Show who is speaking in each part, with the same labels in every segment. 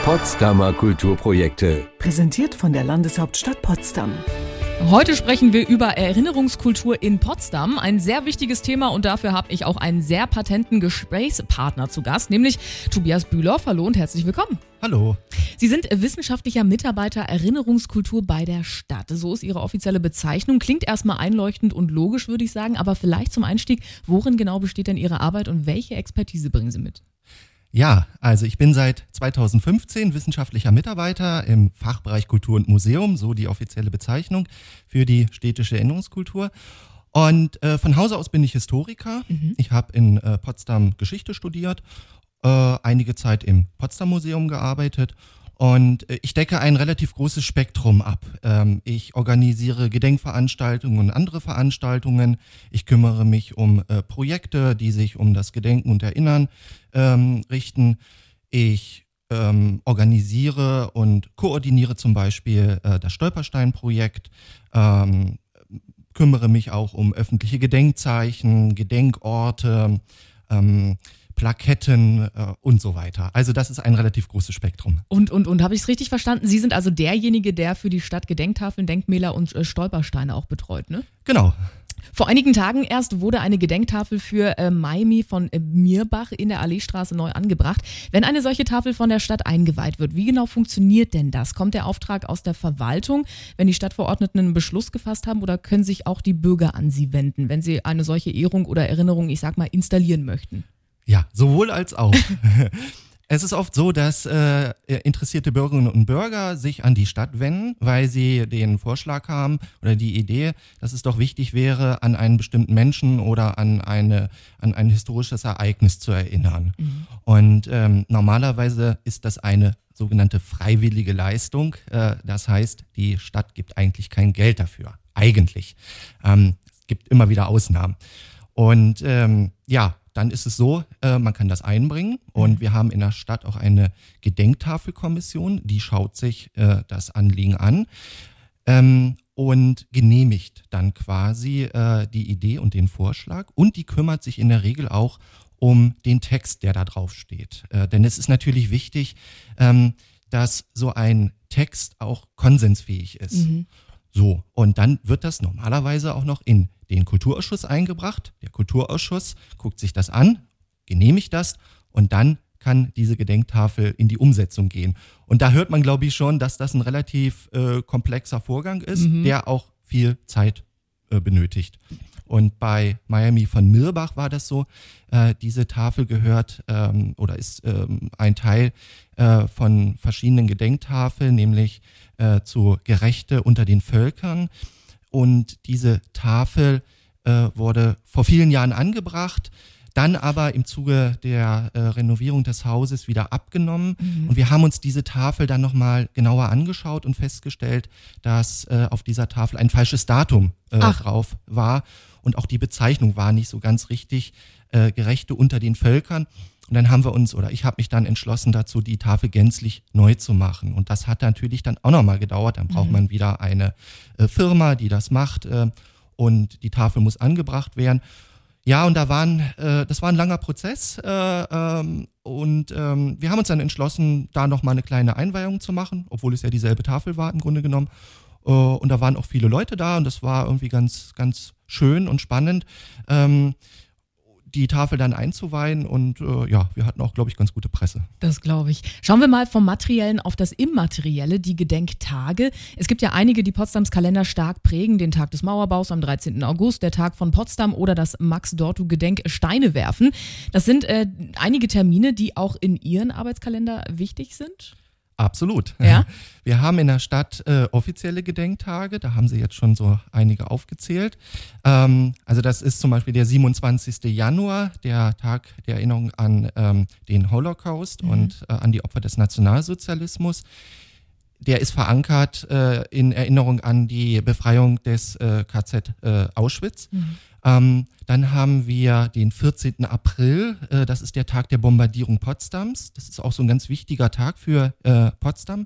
Speaker 1: Potsdamer Kulturprojekte.
Speaker 2: Präsentiert von der Landeshauptstadt Potsdam.
Speaker 3: Heute sprechen wir über Erinnerungskultur in Potsdam. Ein sehr wichtiges Thema und dafür habe ich auch einen sehr patenten Gesprächspartner zu Gast, nämlich Tobias Bühloff. Hallo und herzlich willkommen.
Speaker 4: Hallo.
Speaker 3: Sie sind wissenschaftlicher Mitarbeiter Erinnerungskultur bei der Stadt. So ist Ihre offizielle Bezeichnung. Klingt erstmal einleuchtend und logisch, würde ich sagen, aber vielleicht zum Einstieg, worin genau besteht denn Ihre Arbeit und welche Expertise bringen Sie mit?
Speaker 4: Ja, also ich bin seit 2015 wissenschaftlicher Mitarbeiter im Fachbereich Kultur und Museum, so die offizielle Bezeichnung für die städtische Erinnerungskultur. Und von Hause aus bin ich Historiker. Ich habe in Potsdam Geschichte studiert, einige Zeit im Potsdam Museum gearbeitet und ich decke ein relativ großes Spektrum ab. Ich organisiere Gedenkveranstaltungen und andere Veranstaltungen. Ich kümmere mich um Projekte, die sich um das Gedenken und Erinnern richten. Ich organisiere und koordiniere zum Beispiel das Stolperstein-Projekt, kümmere mich auch um öffentliche Gedenkzeichen, Gedenkorte, Plaketten und so weiter. Also das ist ein relativ großes Spektrum.
Speaker 3: Und habe ich es richtig verstanden? Sie sind also derjenige, der für die Stadt Gedenktafeln, Denkmäler und Stolpersteine auch betreut, ne?
Speaker 4: Genau.
Speaker 3: Vor einigen Tagen erst wurde eine Gedenktafel für Maimi von Mirbach in der Alleestraße neu angebracht. Wenn eine solche Tafel von der Stadt eingeweiht wird, wie genau funktioniert denn das? Kommt der Auftrag aus der Verwaltung, wenn die Stadtverordneten einen Beschluss gefasst haben, oder können sich auch die Bürger an sie wenden, wenn sie eine solche Ehrung oder Erinnerung, ich sag mal, installieren möchten?
Speaker 4: Ja, sowohl als auch. Es ist oft so, dass interessierte Bürgerinnen und Bürger sich an die Stadt wenden, weil sie den Vorschlag haben oder die Idee, dass es doch wichtig wäre, an einen bestimmten Menschen oder an ein historisches Ereignis zu erinnern. Und normalerweise ist das eine sogenannte freiwillige Leistung. Das heißt, die Stadt gibt eigentlich kein Geld dafür. Eigentlich. Es gibt immer wieder Ausnahmen. Und dann ist es so, man kann das einbringen und wir haben in der Stadt auch eine Gedenktafelkommission, die schaut sich das Anliegen an und genehmigt dann quasi die Idee und den Vorschlag, und die kümmert sich in der Regel auch um den Text, der da drauf steht. Denn es ist natürlich wichtig, dass so ein Text auch konsensfähig ist. So, und dann wird das normalerweise auch noch in den Kulturausschuss eingebracht. Der Kulturausschuss guckt sich das an, genehmigt das, und dann kann diese Gedenktafel in die Umsetzung gehen. Und da hört man, glaube ich, schon, dass das ein relativ komplexer Vorgang ist, der auch viel Zeit benötigt. Und bei Maimi von Mirbach war das so, diese Tafel gehört oder ist ein Teil von verschiedenen Gedenktafeln, nämlich zu Gerechte unter den Völkern. Und diese Tafel wurde vor vielen Jahren angebracht, dann aber im Zuge der Renovierung des Hauses wieder abgenommen. Und wir haben uns diese Tafel dann nochmal genauer angeschaut und festgestellt, dass auf dieser Tafel ein falsches Datum drauf war. Und auch die Bezeichnung war nicht so ganz richtig, Gerechte unter den Völkern. Und dann haben wir uns, oder ich habe mich dann entschlossen dazu, die Tafel gänzlich neu zu machen. Und das hat natürlich dann auch nochmal gedauert. Dann braucht man wieder eine Firma, die das macht, und die Tafel muss angebracht werden. Ja, und das war ein langer Prozess, und wir haben uns dann entschlossen, da nochmal eine kleine Einweihung zu machen, obwohl es ja dieselbe Tafel war im Grunde genommen. Und da waren auch viele Leute da und das war irgendwie ganz, ganz schön und spannend, die Tafel dann einzuweihen, und wir hatten auch, glaube ich, ganz gute Presse.
Speaker 3: Das glaube ich. Schauen wir mal vom Materiellen auf das Immaterielle, die Gedenktage. Es gibt ja einige, die Potsdams Kalender stark prägen, den Tag des Mauerbaus am 13. August, der Tag von Potsdam oder das Max-Dortu-Gedenk Steine werfen. Das sind einige Termine, die auch in Ihren Arbeitskalender wichtig sind?
Speaker 4: Absolut.
Speaker 3: Ja?
Speaker 4: Wir haben in der Stadt offizielle Gedenktage, da haben Sie jetzt schon so einige aufgezählt. Also das ist zum Beispiel der 27. Januar, der Tag der Erinnerung an den Holocaust und an die Opfer des Nationalsozialismus. Der ist verankert in Erinnerung an die Befreiung des KZ Auschwitz. Dann haben wir den 14. April, das ist der Tag der Bombardierung Potsdams. Das ist auch so ein ganz wichtiger Tag für Potsdam.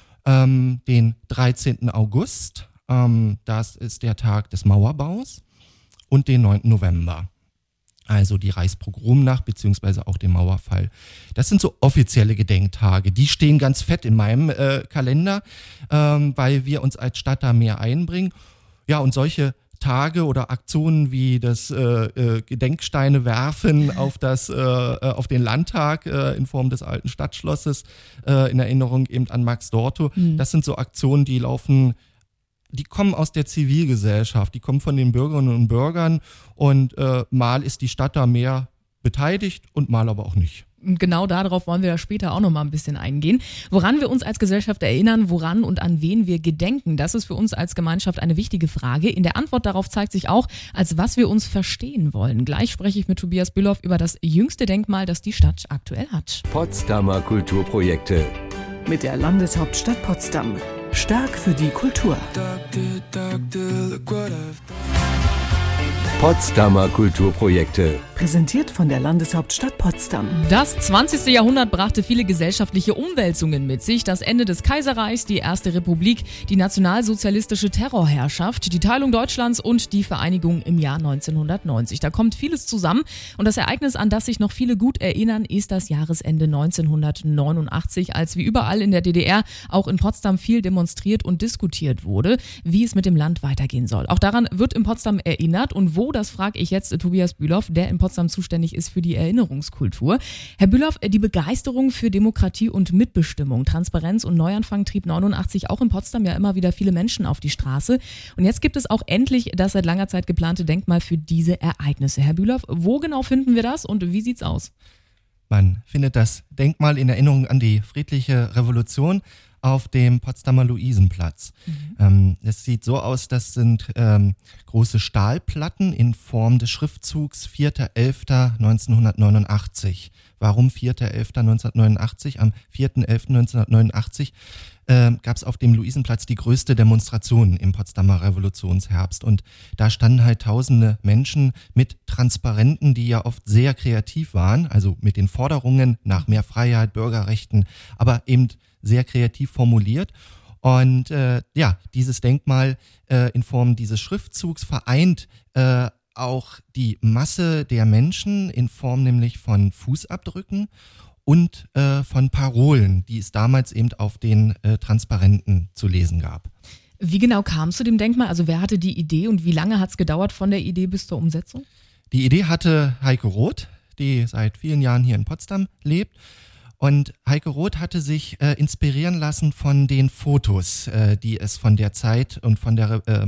Speaker 4: Den 13. August, das ist der Tag des Mauerbaus. Und den 9. November. also die Reichspogromnacht beziehungsweise auch den Mauerfall. Das sind so offizielle Gedenktage. Die stehen ganz fett in meinem Kalender, weil wir uns als Stadt da mehr einbringen. Ja, und solche Tage oder Aktionen wie das Gedenksteine werfen auf den Landtag in Form des alten Stadtschlosses in Erinnerung eben an Max Dorto. Das sind so Aktionen, die kommen aus der Zivilgesellschaft, die kommen von den Bürgerinnen und Bürgern und mal ist die Stadt da mehr beteiligt und mal aber auch nicht.
Speaker 3: Und genau darauf wollen wir ja später auch noch mal ein bisschen eingehen. Woran wir uns als Gesellschaft erinnern, woran und an wen wir gedenken, das ist für uns als Gemeinschaft eine wichtige Frage. In der Antwort darauf zeigt sich auch, als was wir uns verstehen wollen. Gleich spreche ich mit Tobias Bülow über das jüngste Denkmal, das die Stadt aktuell hat.
Speaker 1: Potsdamer Kulturprojekte.
Speaker 2: Mit der Landeshauptstadt Potsdam. Stark für die Kultur.
Speaker 1: Potsdamer Kulturprojekte.
Speaker 2: Präsentiert von der Landeshauptstadt Potsdam.
Speaker 3: Das 20. Jahrhundert brachte viele gesellschaftliche Umwälzungen mit sich. Das Ende des Kaiserreichs, die Erste Republik, die nationalsozialistische Terrorherrschaft, die Teilung Deutschlands und die Vereinigung im Jahr 1990. Da kommt vieles zusammen. Und das Ereignis, an das sich noch viele gut erinnern, ist das Jahresende 1989, als wie überall in der DDR auch in Potsdam viel demonstriert und diskutiert wurde, wie es mit dem Land weitergehen soll. Auch daran wird in Potsdam erinnert. Und wo, das frage ich jetzt Tobias Bülow, der in Potsdam zuständig ist für die Erinnerungskultur. Herr Bülow, die Begeisterung für Demokratie und Mitbestimmung, Transparenz und Neuanfang trieb 89 auch in Potsdam ja immer wieder viele Menschen auf die Straße. Und jetzt gibt es auch endlich das seit langer Zeit geplante Denkmal für diese Ereignisse. Herr Bülow, wo genau finden wir das und wie sieht's aus?
Speaker 4: Man findet das Denkmal in Erinnerung an die friedliche Revolution auf dem Potsdamer Luisenplatz. Es sieht so aus, das sind große Stahlplatten in Form des Schriftzugs 4.11.1989. Warum 4.11.1989? Am 4.11.1989 gab es auf dem Luisenplatz die größte Demonstration im Potsdamer Revolutionsherbst. Und da standen halt tausende Menschen mit Transparenten, die ja oft sehr kreativ waren, also mit den Forderungen nach mehr Freiheit, Bürgerrechten, aber eben sehr kreativ formuliert. Und dieses Denkmal in Form dieses Schriftzugs vereint auch die Masse der Menschen in Form nämlich von Fußabdrücken und von Parolen, die es damals eben auf den Transparenten zu lesen gab.
Speaker 3: Wie genau kam es zu dem Denkmal? Also wer hatte die Idee und wie lange hat es gedauert von der Idee bis zur Umsetzung?
Speaker 4: Die Idee hatte Heike Roth, die seit vielen Jahren hier in Potsdam lebt. Und Heike Roth hatte sich inspirieren lassen von den Fotos, die es von der Zeit und von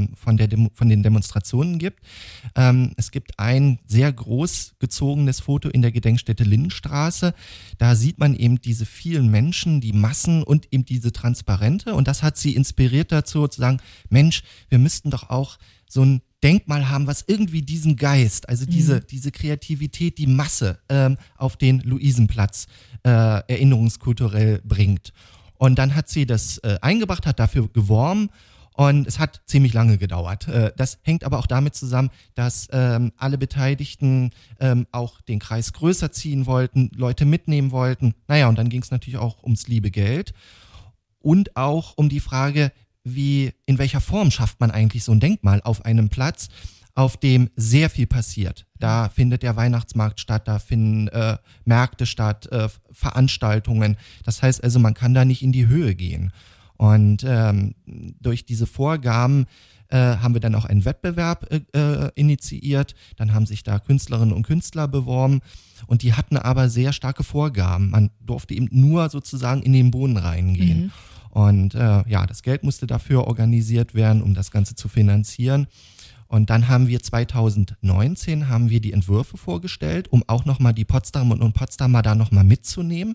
Speaker 4: den Demonstrationen gibt. Es gibt ein sehr groß gezogenes Foto in der Gedenkstätte Lindenstraße. Da sieht man eben diese vielen Menschen, die Massen und eben diese Transparente. Und das hat sie inspiriert dazu zu sagen, Mensch, wir müssten doch auch so ein Denkmal haben, was irgendwie diesen Geist, also diese Kreativität, die Masse auf den Luisenplatz erinnerungskulturell bringt. Und dann hat sie das eingebracht, hat dafür geworben und es hat ziemlich lange gedauert. Das hängt aber auch damit zusammen, dass alle Beteiligten auch den Kreis größer ziehen wollten, Leute mitnehmen wollten. Naja, und dann ging es natürlich auch ums liebe Geld und auch um die Frage, in welcher Form schafft man eigentlich so ein Denkmal auf einem Platz, auf dem sehr viel passiert. Da findet der Weihnachtsmarkt statt, da finden Märkte statt, Veranstaltungen. Das heißt also, man kann da nicht in die Höhe gehen. Und durch diese Vorgaben haben wir dann auch einen Wettbewerb initiiert. Dann haben sich da Künstlerinnen und Künstler beworben und die hatten aber sehr starke Vorgaben. Man durfte eben nur sozusagen in den Boden reingehen. Und das Geld musste dafür organisiert werden, um das Ganze zu finanzieren. Und dann haben wir 2019 die Entwürfe vorgestellt, um auch nochmal die Potsdamer und Potsdamer da nochmal mitzunehmen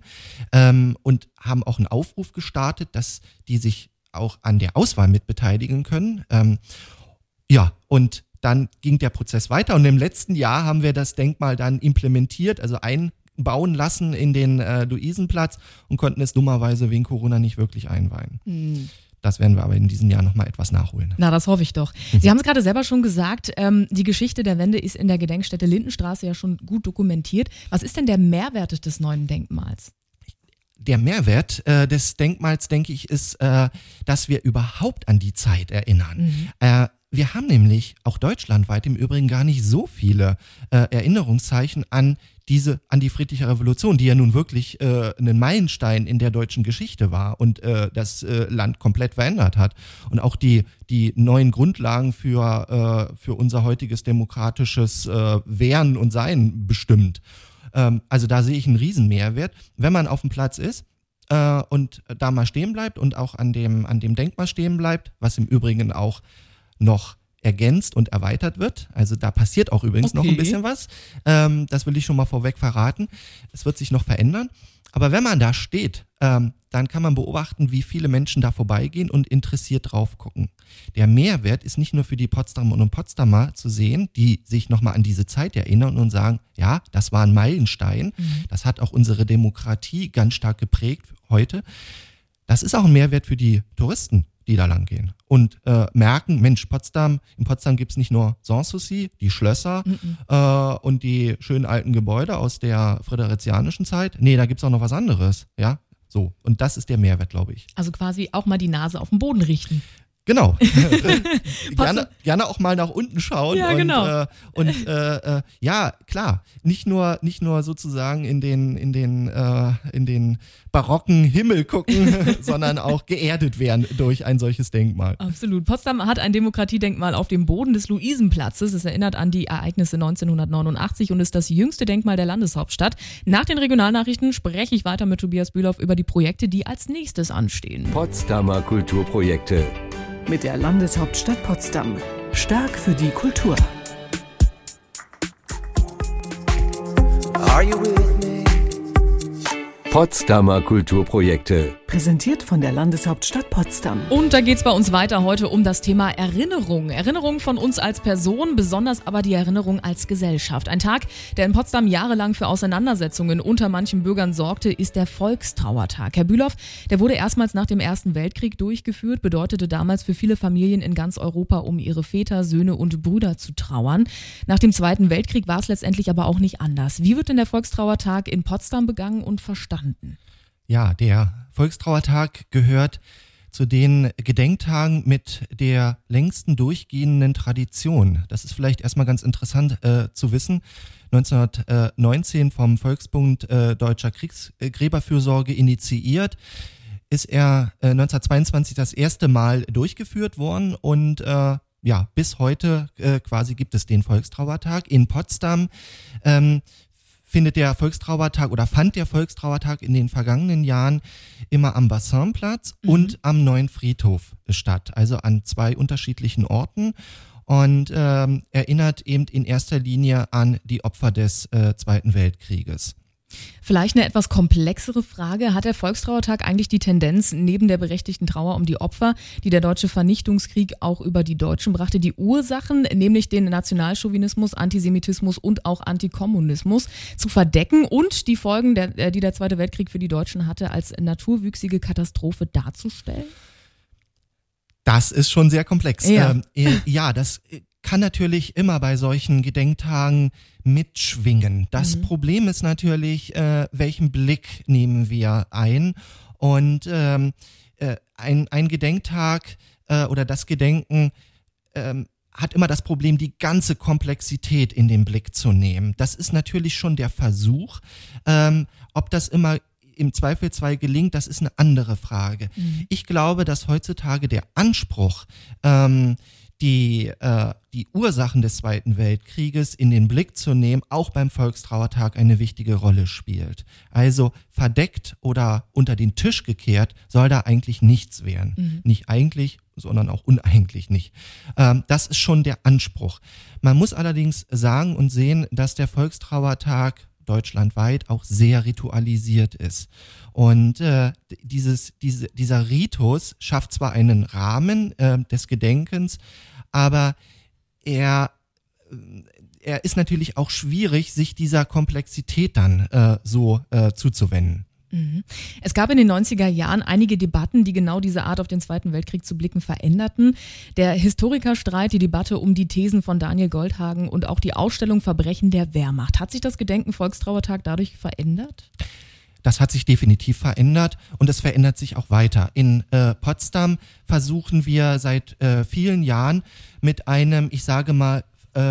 Speaker 4: und haben auch einen Aufruf gestartet, dass die sich auch an der Auswahl mitbeteiligen können. Und dann ging der Prozess weiter und im letzten Jahr haben wir das Denkmal dann implementiert, also einbauen lassen in den Luisenplatz und konnten es dummerweise wegen Corona nicht wirklich einweihen. Das werden wir aber in diesem Jahr nochmal etwas nachholen.
Speaker 3: Na, das hoffe ich doch. Sie haben es gerade selber schon gesagt, die Geschichte der Wende ist in der Gedenkstätte Lindenstraße ja schon gut dokumentiert. Was ist denn der Mehrwert des neuen Denkmals?
Speaker 4: Der Mehrwert des Denkmals, denke ich, ist, dass wir überhaupt an die Zeit erinnern. wir haben nämlich auch deutschlandweit im Übrigen gar nicht so viele Erinnerungszeichen an die friedliche Revolution, die ja nun wirklich ein Meilenstein in der deutschen Geschichte war und das Land komplett verändert hat und auch die neuen Grundlagen für unser heutiges demokratisches Werden und Sein bestimmt. Also da sehe ich einen riesen Mehrwert, wenn man auf dem Platz ist und da mal stehen bleibt und auch an dem Denkmal stehen bleibt, was im Übrigen auch noch ergänzt und erweitert wird. Also da passiert auch übrigens noch ein bisschen was. Das will ich schon mal vorweg verraten. Es wird sich noch verändern. Aber wenn man da steht, dann kann man beobachten, wie viele Menschen da vorbeigehen und interessiert drauf gucken. Der Mehrwert ist nicht nur für die Potsdamerinnen und Potsdamer zu sehen, die sich nochmal an diese Zeit erinnern und sagen, ja, das war ein Meilenstein. Das hat auch unsere Demokratie ganz stark geprägt heute. Das ist auch ein Mehrwert für die Touristen, die da lang gehen und merken, Mensch, in Potsdam gibt's nicht nur Sanssouci, die Schlösser und die schönen alten Gebäude aus der friderizianischen Zeit. Nee, da gibt's auch noch was anderes, ja, so. Und das ist der Mehrwert, glaube ich.
Speaker 3: Also quasi auch mal die Nase auf den Boden richten.
Speaker 4: Genau. gerne auch mal nach unten schauen.
Speaker 3: Ja, genau.
Speaker 4: Ja, klar. Nicht nur sozusagen in den barocken Himmel gucken, sondern auch geerdet werden durch ein solches Denkmal.
Speaker 3: Absolut. Potsdam hat ein Demokratiedenkmal auf dem Boden des Luisenplatzes. Es erinnert an die Ereignisse 1989 und ist das jüngste Denkmal der Landeshauptstadt. Nach den Regionalnachrichten spreche ich weiter mit Tobias Bülow über die Projekte, die als nächstes anstehen.
Speaker 1: Potsdamer Kulturprojekte.
Speaker 2: Mit der Landeshauptstadt Potsdam. Stark für die Kultur.
Speaker 5: Are you with me?
Speaker 1: Potsdamer Kulturprojekte.
Speaker 2: Präsentiert von der Landeshauptstadt Potsdam.
Speaker 3: Und da geht's bei uns weiter heute um das Thema Erinnerung. Erinnerung von uns als Person, besonders aber die Erinnerung als Gesellschaft. Ein Tag, der in Potsdam jahrelang für Auseinandersetzungen unter manchen Bürgern sorgte, ist der Volkstrauertag. Herr Bülow, der wurde erstmals nach dem Ersten Weltkrieg durchgeführt, bedeutete damals für viele Familien in ganz Europa, um ihre Väter, Söhne und Brüder zu trauern. Nach dem Zweiten Weltkrieg war es letztendlich aber auch nicht anders. Wie wird denn der Volkstrauertag in Potsdam begangen und verstanden?
Speaker 4: Ja, der Volkstrauertag gehört zu den Gedenktagen mit der längsten durchgehenden Tradition. Das ist vielleicht erstmal ganz interessant zu wissen. 1919 vom Volksbund Deutscher Kriegsgräberfürsorge initiiert, ist er 1922 das erste Mal durchgeführt worden und bis heute quasi gibt es den Volkstrauertag. In Potsdam fand der Volkstrauertag in den vergangenen Jahren immer am Bassinplatz und am Neuen Friedhof statt, also an 2 unterschiedlichen Orten und erinnert eben in erster Linie an die Opfer des Zweiten Weltkrieges.
Speaker 3: Vielleicht eine etwas komplexere Frage. Hat der Volkstrauertag eigentlich die Tendenz, neben der berechtigten Trauer um die Opfer, die der deutsche Vernichtungskrieg auch über die Deutschen brachte, die Ursachen, nämlich den Nationalchauvinismus, Antisemitismus und auch Antikommunismus, zu verdecken und die Folgen, die der Zweite Weltkrieg für die Deutschen hatte, als naturwüchsige Katastrophe darzustellen?
Speaker 4: Das ist schon sehr komplex.
Speaker 3: Ja,
Speaker 4: Das kann natürlich immer bei solchen Gedenktagen mitschwingen. Das Problem ist natürlich, welchen Blick nehmen wir ein? Und ein Gedenktag oder das Gedenken hat immer das Problem, die ganze Komplexität in den Blick zu nehmen. Das ist natürlich schon der Versuch. Ob das immer im Zweifelsfall gelingt, das ist eine andere Frage. Ich glaube, dass heutzutage der Anspruch, die Ursachen des Zweiten Weltkrieges in den Blick zu nehmen, auch beim Volkstrauertag eine wichtige Rolle spielt. Also verdeckt oder unter den Tisch gekehrt soll da eigentlich nichts werden. Nicht eigentlich, sondern auch uneigentlich nicht. Das ist schon der Anspruch. Man muss allerdings sagen und sehen, dass der Volkstrauertag deutschlandweit auch sehr ritualisiert ist. Und dieser Ritus schafft zwar einen Rahmen des Gedenkens, aber er ist natürlich auch schwierig, sich dieser Komplexität dann zuzuwenden.
Speaker 3: Es gab in den 90er Jahren einige Debatten, die genau diese Art, auf den Zweiten Weltkrieg zu blicken, veränderten. Der Historikerstreit, die Debatte um die Thesen von Daniel Goldhagen und auch die Ausstellung Verbrechen der Wehrmacht. Hat sich das Gedenken Volkstrauertag dadurch verändert?
Speaker 4: das hat sich definitiv verändert und es verändert sich auch weiter. In Potsdam versuchen wir seit vielen Jahren mit einem, ich sage mal,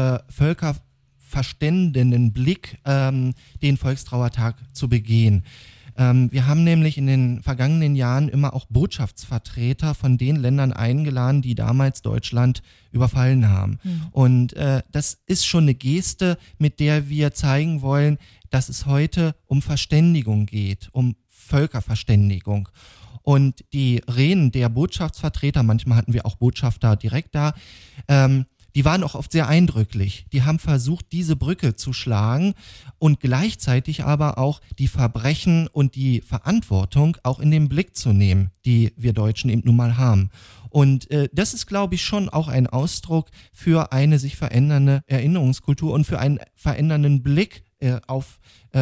Speaker 4: völkerverständigen Blick den Volkstrauertag zu begehen. Wir haben nämlich in den vergangenen Jahren immer auch Botschaftsvertreter von den Ländern eingeladen, die damals Deutschland überfallen haben. Und das ist schon eine Geste, mit der wir zeigen wollen, dass es heute um Verständigung geht, um Völkerverständigung. Und die Reden der Botschaftsvertreter, manchmal hatten wir auch Botschafter direkt da, die waren auch oft sehr eindrücklich. Die haben versucht, diese Brücke zu schlagen und gleichzeitig aber auch die Verbrechen und die Verantwortung auch in den Blick zu nehmen, die wir Deutschen eben nun mal haben. Und das ist, glaube ich, schon auch ein Ausdruck für eine sich verändernde Erinnerungskultur und für einen verändernden Blick auf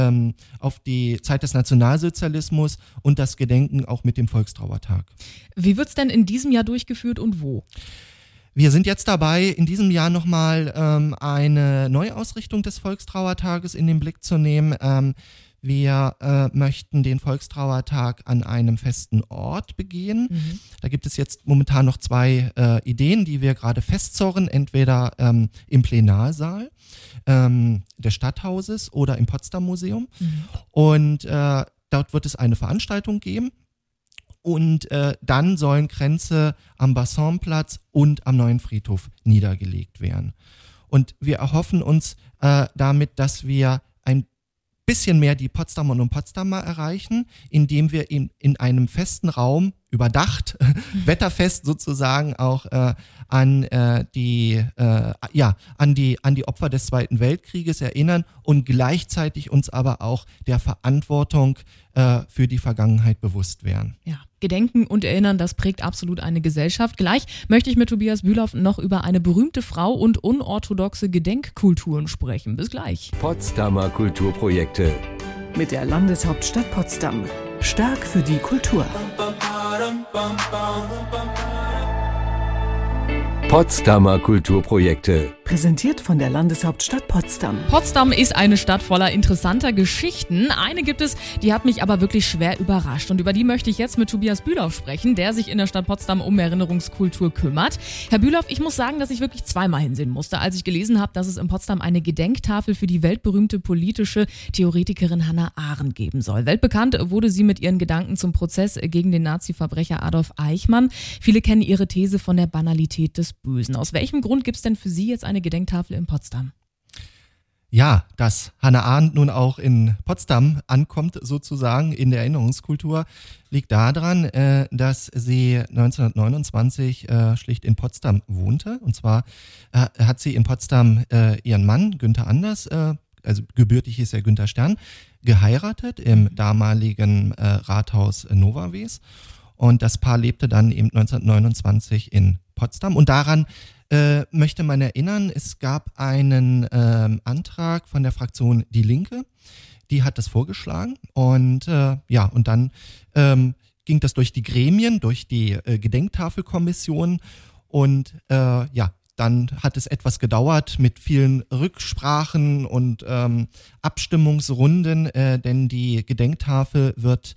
Speaker 4: die Zeit des Nationalsozialismus und das Gedenken auch mit dem Volkstrauertag.
Speaker 3: Wie wird's denn in diesem Jahr durchgeführt und wo?
Speaker 4: Wir sind jetzt dabei, in diesem Jahr nochmal eine Neuausrichtung des Volkstrauertages in den Blick zu nehmen. Wir möchten den Volkstrauertag an einem festen Ort begehen. Da gibt es jetzt momentan noch 2 Ideen, die wir gerade festzurren, entweder im Plenarsaal des Stadthauses oder im Potsdam Museum. Und dort wird es eine Veranstaltung geben. Und dann sollen Kränze am Bassanplatz und am Neuen Friedhof niedergelegt werden. Und wir erhoffen uns damit, dass wir ein bisschen mehr die Potsdamer und Potsdamer erreichen, indem wir in einem festen Raum überdacht, wetterfest sozusagen auch an die Opfer des Zweiten Weltkrieges erinnern und gleichzeitig uns aber auch der Verantwortung für die Vergangenheit bewusst werden.
Speaker 3: Ja, Gedenken und Erinnern, das prägt absolut eine Gesellschaft. Gleich möchte ich mit Tobias Bülow noch über eine berühmte Frau und unorthodoxe Gedenkkulturen sprechen. Bis gleich.
Speaker 1: Potsdamer Kulturprojekte.
Speaker 2: Mit der Landeshauptstadt Potsdam. Stark für die Kultur.
Speaker 1: Potsdamer Kulturprojekte.
Speaker 2: Präsentiert von der Landeshauptstadt Potsdam.
Speaker 3: Potsdam ist eine Stadt voller interessanter Geschichten. Eine gibt es, die hat mich aber wirklich schwer überrascht. Und über die möchte ich jetzt mit Tobias Bülow sprechen, der sich in der Stadt Potsdam um Erinnerungskultur kümmert. Herr Bülow, ich muss sagen, dass ich wirklich zweimal hinsehen musste, als ich gelesen habe, dass es in Potsdam eine Gedenktafel für die weltberühmte politische Theoretikerin Hannah Arendt geben soll. Weltbekannt wurde sie mit ihren Gedanken zum Prozess gegen den Nazi-Verbrecher Adolf Eichmann. Viele kennen ihre These von der Banalität des Bösen. Aus welchem Grund gibt es denn für Sie jetzt eine Gedenktafel in Potsdam?
Speaker 4: Ja, dass Hannah Arendt nun auch in Potsdam ankommt, sozusagen in der Erinnerungskultur, liegt daran, dass sie 1929 schlicht in Potsdam wohnte. Und zwar hat sie in Potsdam ihren Mann, Günther Anders, also gebürtig ist ja Günther Stern, geheiratet im damaligen Rathaus Nowawes. Und das Paar lebte dann eben 1929 in Potsdam. Und daran möchte man erinnern, es gab einen Antrag von der Fraktion Die Linke, die hat das vorgeschlagen und und dann ging das durch die Gremien, durch die Gedenktafelkommission und dann hat es etwas gedauert mit vielen Rücksprachen und Abstimmungsrunden, denn die Gedenktafel wird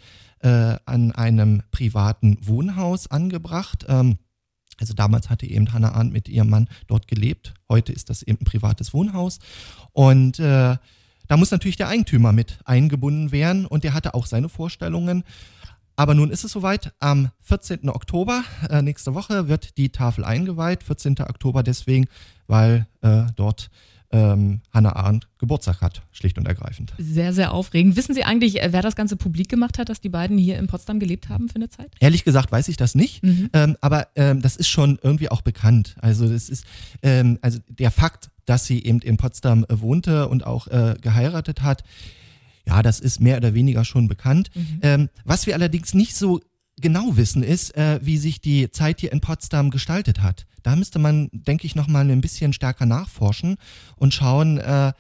Speaker 4: an einem privaten Wohnhaus angebracht. Also damals hatte eben Hannah Arendt mit ihrem Mann dort gelebt. Heute ist das eben ein privates Wohnhaus. Und da muss natürlich der Eigentümer mit eingebunden werden und der hatte auch seine Vorstellungen. Aber nun ist es soweit. Am 14. Oktober, nächste Woche, wird die Tafel eingeweiht. 14. Oktober deswegen, weil dort Hannah Arendt Geburtstag hat, schlicht und ergreifend.
Speaker 3: Sehr, sehr aufregend. Wissen Sie eigentlich, wer das Ganze publik gemacht hat, dass die beiden hier in Potsdam gelebt haben für eine Zeit?
Speaker 4: Ehrlich gesagt weiß ich das nicht, aber das ist schon irgendwie auch bekannt. Also das ist also der Fakt, dass sie eben in Potsdam wohnte und auch geheiratet hat, ja, das ist mehr oder weniger schon bekannt. Was wir allerdings nicht so genau wissen, ist, wie sich die Zeit hier in Potsdam gestaltet hat. Da müsste man, denke ich, nochmal ein bisschen stärker nachforschen und schauen,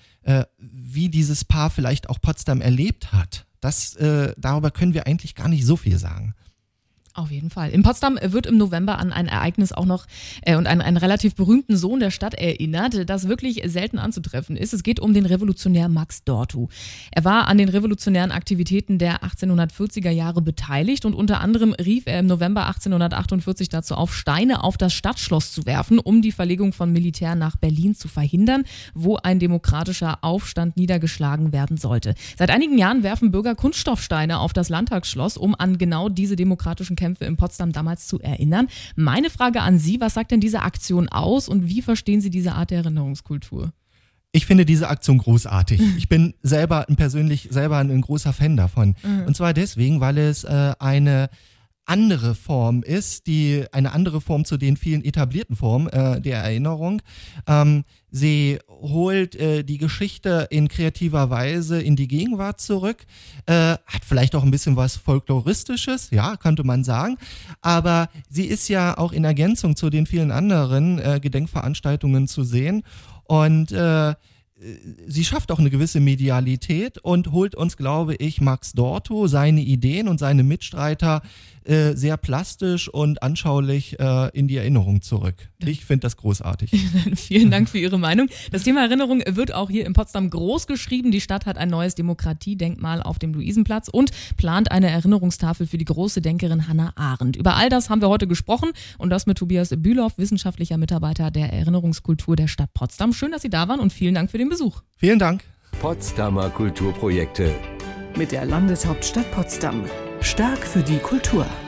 Speaker 4: wie dieses Paar vielleicht auch Potsdam erlebt hat. Darüber können wir eigentlich gar nicht so viel sagen.
Speaker 3: Auf jeden Fall. In Potsdam wird im November an ein Ereignis auch noch und einen relativ berühmten Sohn der Stadt erinnert, das wirklich selten anzutreffen ist. Es geht um den Revolutionär Max Dortu. Er war an den revolutionären Aktivitäten der 1840er Jahre beteiligt und unter anderem rief er im November 1848 dazu auf, Steine auf das Stadtschloss zu werfen, um die Verlegung von Militär nach Berlin zu verhindern, wo ein demokratischer Aufstand niedergeschlagen werden sollte. Seit einigen Jahren werfen Bürger Kunststoffsteine auf das Landtagsschloss, um an genau diese demokratischen Kämpfe in Potsdam damals zu erinnern. Meine Frage an Sie, was sagt denn diese Aktion aus und wie verstehen Sie diese Art der Erinnerungskultur?
Speaker 4: Ich finde diese Aktion großartig. Ich bin persönlich selber ein großer Fan davon. Und zwar deswegen, weil es eine andere Form ist, eine andere Form zu den vielen etablierten Formen der Erinnerung. Sie holt die Geschichte in kreativer Weise in die Gegenwart zurück, hat vielleicht auch ein bisschen was Folkloristisches, ja, könnte man sagen, aber sie ist ja auch in Ergänzung zu den vielen anderen Gedenkveranstaltungen zu sehen und sie schafft auch eine gewisse Medialität und holt uns, glaube ich, Max Dortu, seine Ideen und seine Mitstreiter sehr plastisch und anschaulich in die Erinnerung zurück. Ich finde das großartig.
Speaker 3: Vielen Dank für Ihre Meinung. Das Thema Erinnerung wird auch hier in Potsdam groß geschrieben. Die Stadt hat ein neues Demokratiedenkmal auf dem Luisenplatz und plant eine Erinnerungstafel für die große Denkerin Hannah Arendt. Über all das haben wir heute gesprochen und das mit Tobias Bülow, wissenschaftlicher Mitarbeiter der Erinnerungskultur der Stadt Potsdam. Schön, dass Sie da waren und vielen Dank für den Besuch.
Speaker 4: Vielen Dank.
Speaker 1: Potsdamer Kulturprojekte.
Speaker 2: Mit der Landeshauptstadt Potsdam. Stark für die Kultur.